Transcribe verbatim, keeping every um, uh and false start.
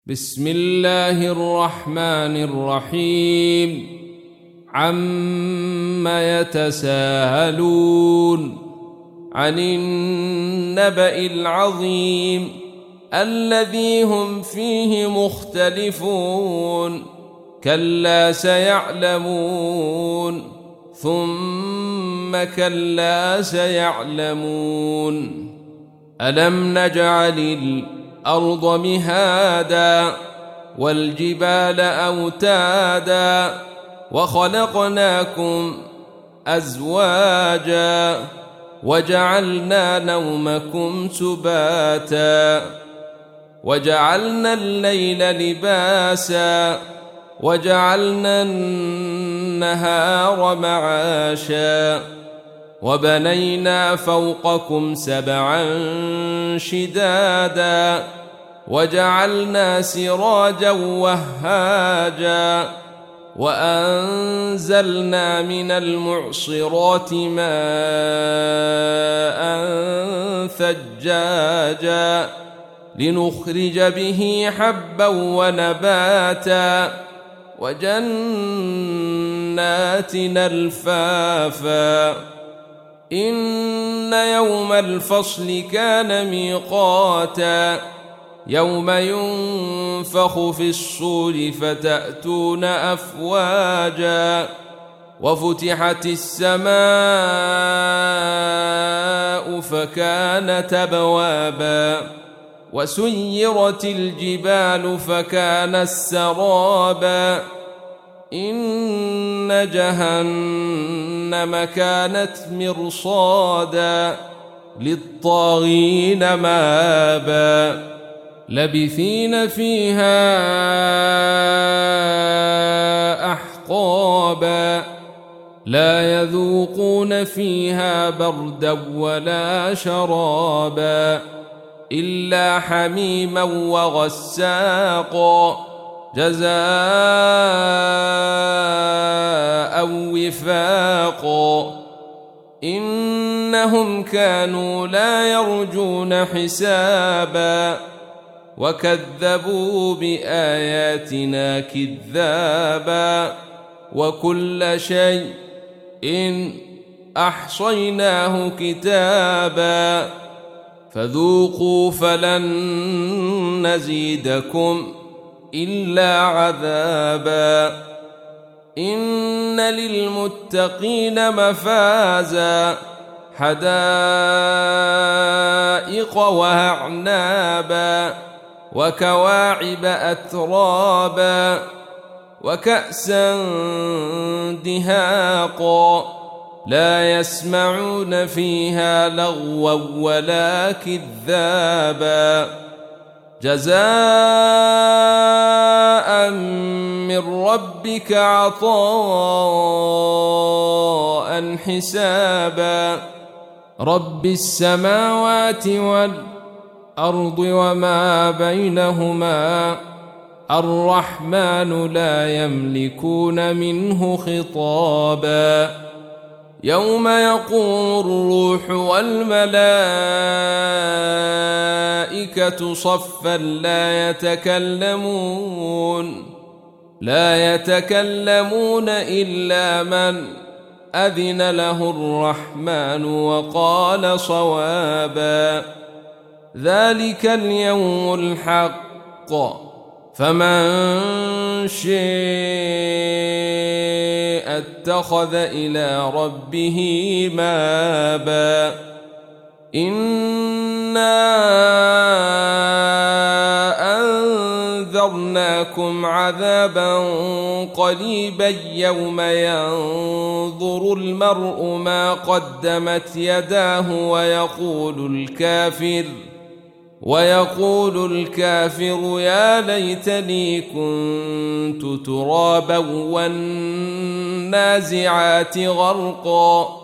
بسم الله الرحمن الرحيم. عم يتساءلون عن النبأ العظيم الذي هم فيه مختلفون. كلا سيعلمون ثم كلا سيعلمون. ألم نجعل الأرض مهادا والجبال أوتادا وخلقناكم أزواجا وجعلنا نومكم سباتا وجعلنا الليل لباسا وجعلنا النهار معاشا وبنينا فوقكم سبعا شدادا وجعلنا سراجا وهاجا وأنزلنا من المعصرات ماء ثجاجا لنخرج به حبا ونباتا وجنات ألفافا. إن يوم الفصل كان ميقاتا يوم ينفخ في الصور فتأتون أفواجا وفتحت السماء فكانت أبوابا وسيرت الجبال فكانت سرابا. إن جهنم كانت مرصادا للطاغين مآبا لبثين فيها أحقابا لا يذوقون فيها بردا ولا شرابا إلا حميما وغساقا جزاء وفاقا. إنهم كانوا لا يرجون حسابا وكذبوا بآياتنا كذابا وكل شيء إن أحصيناه كتابا فذوقوا فلن نزيدكم إلا عذابا. إن للمتقين مفازا حدائق وأعنابا وكواعب أترابا وكأسا دهاقا لا يسمعون فيها لغوا ولا كذابا جزاء من ربك عطاء حسابا. رب السماوات والأرض وما بينهما الرحمن لا يملكون منه خطابا. يوم يقوم الروح والملائكة صفا لا يتكلمون لا يتكلمون إلا من أذن له الرحمن وقال صوابا. ذلك اليوم الحق فمن شاء اتخذ إلى ربه مآبا. إنا أنذرناكم عذابا قريبا يوم ينظر المرء ما قدمت يداه ويقول الكافر ويقول الكافر يا ليتني كنت ترابا والنازعات غرقا